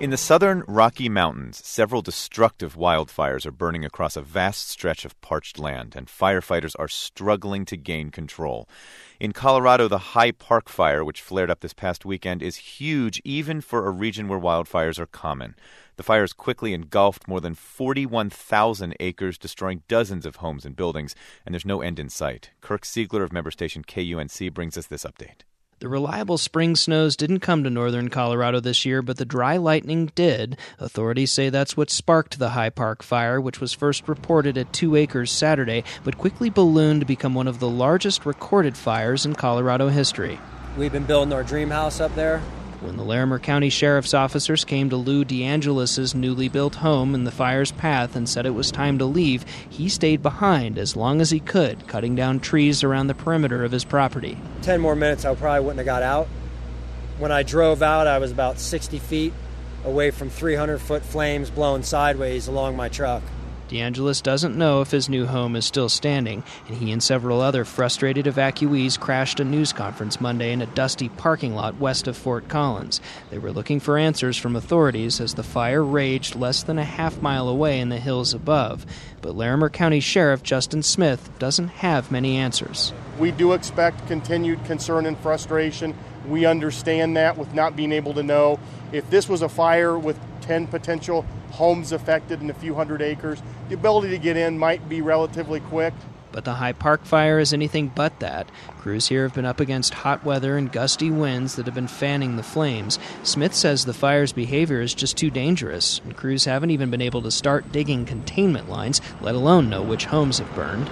In the southern Rocky Mountains, several destructive wildfires are burning across a vast stretch of parched land, and firefighters are struggling to gain control. In Colorado, the High Park Fire, which flared up this past weekend, is huge even for a region where wildfires are common. The fires quickly engulfed more than 41,000 acres, destroying dozens of homes and buildings, and there's no end in sight. Kirk Siegler of member station KUNC brings us this update. The reliable spring snows didn't come to northern Colorado this year, but the dry lightning did. Authorities say that's what sparked the High Park Fire, which was first reported at 2 acres Saturday, but quickly ballooned to become one of the largest recorded fires in Colorado history. We've been building our dream house up there. When the Larimer County Sheriff's officers came to Lou DeAngelis' newly built home in the fire's path and said it was time to leave, he stayed behind as long as he could, cutting down trees around the perimeter of his property. 10 more minutes, I probably wouldn't have got out. When I drove out, I was about 60 feet away from 300-foot flames blowing sideways along my truck. DeAngelis doesn't know if his new home is still standing, and he and several other frustrated evacuees crashed a news conference Monday in a dusty parking lot west of Fort Collins. They were looking for answers from authorities as the fire raged less than a half-mile away in the hills above. But Larimer County Sheriff Justin Smith doesn't have many answers. We do expect continued concern and frustration. We understand that with not being able to know. If this was a fire with 10 potential homes affected in a few hundred acres, the ability to get in might be relatively quick. But the High Park Fire is anything but that. Crews here have been up against hot weather and gusty winds that have been fanning the flames. Smith says the fire's behavior is just too dangerous, and crews haven't even been able to start digging containment lines, let alone know which homes have burned.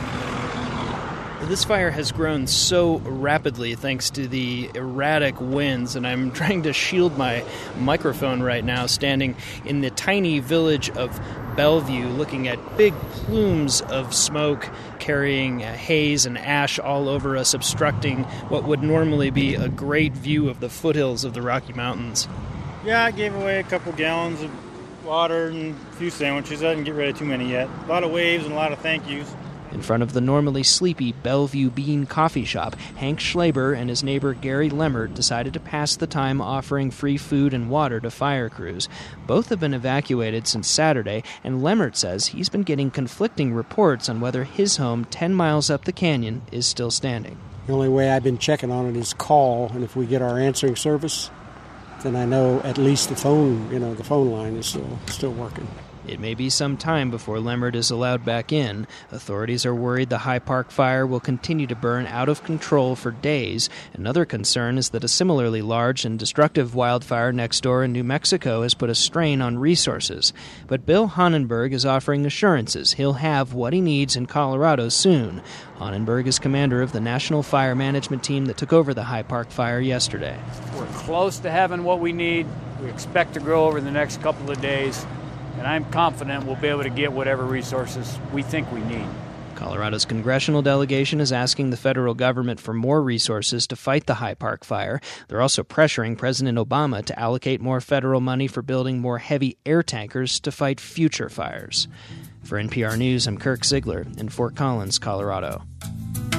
This fire has grown so rapidly thanks to the erratic winds, and I'm trying to shield my microphone right now, standing in the tiny village of Bellevue, looking at big plumes of smoke carrying haze and ash all over us, obstructing what would normally be a great view of the foothills of the Rocky Mountains. Yeah, I gave away a couple gallons of water and a few sandwiches. I didn't get rid of too many yet. A lot of waves and a lot of thank yous. In front of the normally sleepy Bellevue Bean Coffee Shop, Hank Schlaber and his neighbor Gary Lemmert decided to pass the time offering free food and water to fire crews. Both have been evacuated since Saturday, and Lemmert says he's been getting conflicting reports on whether his home 10 miles up the canyon is still standing. The only way I've been checking on it is call, and if we get our answering service, then I know at least the phone line is still working. It may be some time before Lemmert is allowed back in. Authorities are worried the High Park Fire will continue to burn out of control for days. Another concern is that a similarly large and destructive wildfire next door in New Mexico has put a strain on resources. But Bill Honenberg is offering assurances he'll have what he needs in Colorado soon. Honenberg is commander of the National Fire Management Team that took over the High Park Fire yesterday. We're close to having what we need. We expect to grow over the next couple of days. And I'm confident we'll be able to get whatever resources we think we need. Colorado's congressional delegation is asking the federal government for more resources to fight the High Park Fire. They're also pressuring President Obama to allocate more federal money for building more heavy air tankers to fight future fires. For NPR News, I'm Kirk Siegler in Fort Collins, Colorado.